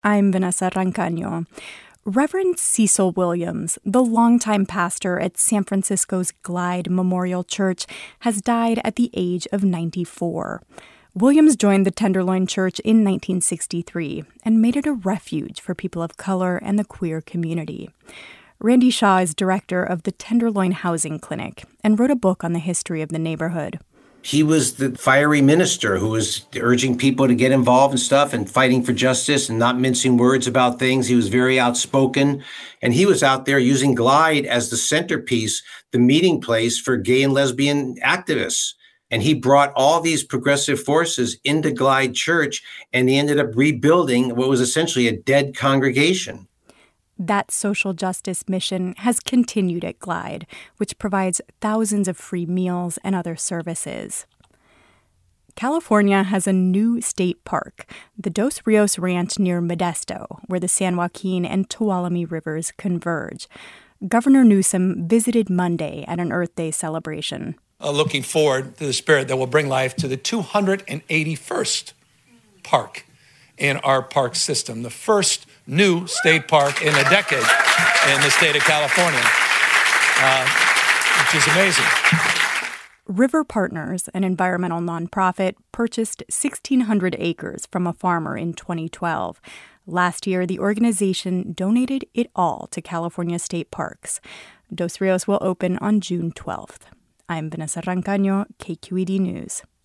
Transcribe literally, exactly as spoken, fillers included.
I'm Vanessa Rancaño. Reverend Cecil Williams, the longtime pastor at San Francisco's Glide Memorial Church, has died at the age of ninety-four. Williams joined the Tenderloin Church in nineteen sixty-three and made it a refuge for people of color and the queer community. Randy Shaw is director of the Tenderloin Housing Clinic and wrote a book on the history of the neighborhood. He was the fiery minister who was urging people to get involved in stuff and fighting for justice and not mincing words about things. He was very outspoken, and he was out there using Glide as the centerpiece, the meeting place for gay and lesbian activists. And he brought all these progressive forces into Glide Church, and he ended up rebuilding what was essentially a dead congregation. That social justice mission has continued at Glide, which provides thousands of free meals and other services. California has a new state park, the Dos Rios Ranch near Modesto, where the San Joaquin and Tuolumne rivers converge. Governor Newsom visited Monday at an Earth Day celebration. Uh, looking forward to the spirit that will bring life to the two hundred eighty-first park in our park system, the first new state park in a decade in the state of California, uh, which is amazing. River Partners, an environmental nonprofit, purchased sixteen hundred acres from a farmer in twenty twelve. Last year, the organization donated it all to California state parks. Dos Rios will open on June twelfth. I'm Vanessa Rancaño, K Q E D News.